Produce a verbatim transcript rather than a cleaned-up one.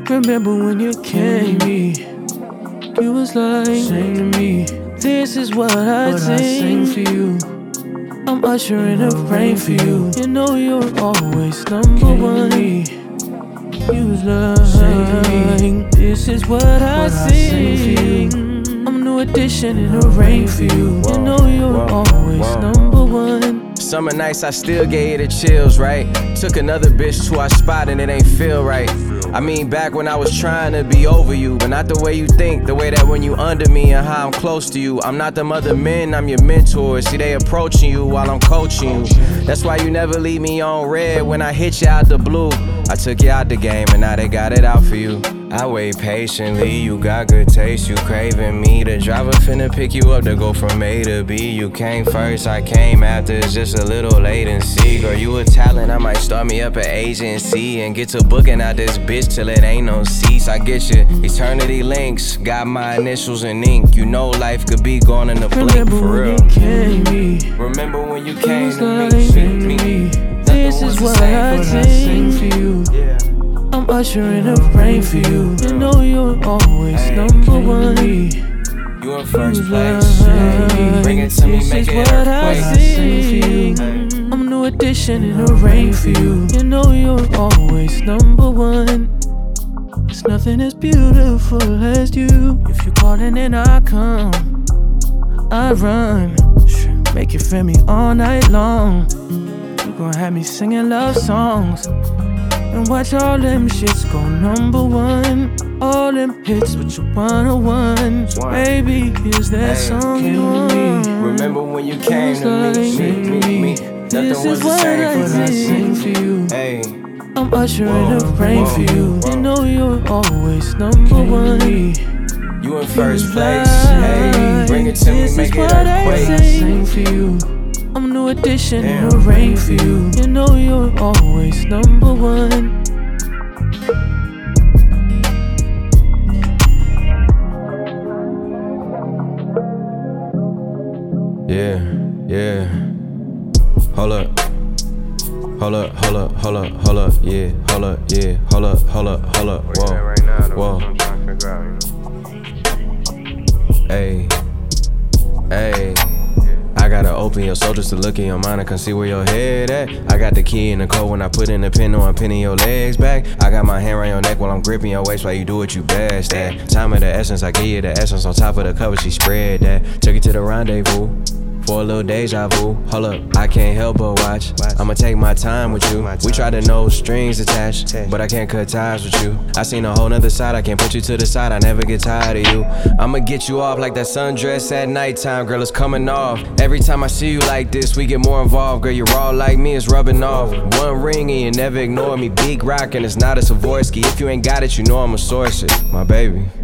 Remember when you came to me, you was like, sing to me. This is what I sing. I sing for you. I'm ushering the rain for you. You know you're always number one. You was like, this is what I sing. I'm new edition in the rain for you. You know you're always number one. Summer nights I still gave you the chills, right? Took another bitch to our spot and it ain't feel right. I mean back when I was trying to be over you, but not the way you think, the way that when you under me and how I'm close to you. I'm not them other men, I'm your mentor. See they approaching you while I'm coaching you. That's why you never leave me on red when I hit you out the blue. I took you out the game and now they got it out for you. I wait patiently, you got good taste, you craving me. The driver finna pick you up to go from A to B. You came first, I came after, it's just a little latency. Girl, you a talent, I might start me up an agency and get to booking out this bitch till it ain't no seats. I get you, eternity links, got my initials in ink. You know life could be gone in a blink, Remember for real. When you came to me, Remember when you came to like, me, me, me. This is what I sing for you. Yeah. I'm ushering the rain for you. You know you're always Hey, number one. You in first place. Hey, bring it to me, This make is it what I earthquake. sing. Hey. I'm new edition in the rain for you. You know you're always number one. There's nothing as beautiful as you. If you calling and I come, I run. Make you feel me all night long. You gon' have me singing love songs and watch all them shits go number one. All them hits with your one oh one. So baby, here's that Hey, song you want. Remember when you came to me, me, me, me. This Nothing is was the what same I for that sing for you. Hey, I'm ushering Whoa, the rain whoa, for you. whoa. You know you're always number one. you in first place. Hey, bring it to me, This make is it what I earthquake. sing for you. I'm new edition in the rain for you. You know you're always number one. Yeah, yeah. Hold up. Hold up, hold up, hold up, hold up, yeah, hold up, yeah, hold up, hold up, hold up, whoa, right now, though, whoa. that's what I'm trying to figure out, you know? Hey, hey. I gotta open your soul just to look in your mind and can see where your head at. I got the key in the code when I put in the pin on, I'm pinning your legs back. I got my hand around your neck while I'm gripping your waist while you do what you best at. Time of the essence, I give you the essence on top of the cover, she spread that. Took you to the rendezvous. For a little deja vu, hold up, I can't help but watch. I'ma take my time with you. We try to no strings attached, but I can't cut ties with you. I seen a whole nother side, I can't put you to the side, I never get tired of you. I'ma get you off like that sundress at nighttime, girl, it's coming off. Every time I see you like this, we get more involved, girl, you're raw like me, it's rubbing off. One ring and you never ignore me, big rock and it's not a Savorsky. If you ain't got it, you know I'ma source it, my baby.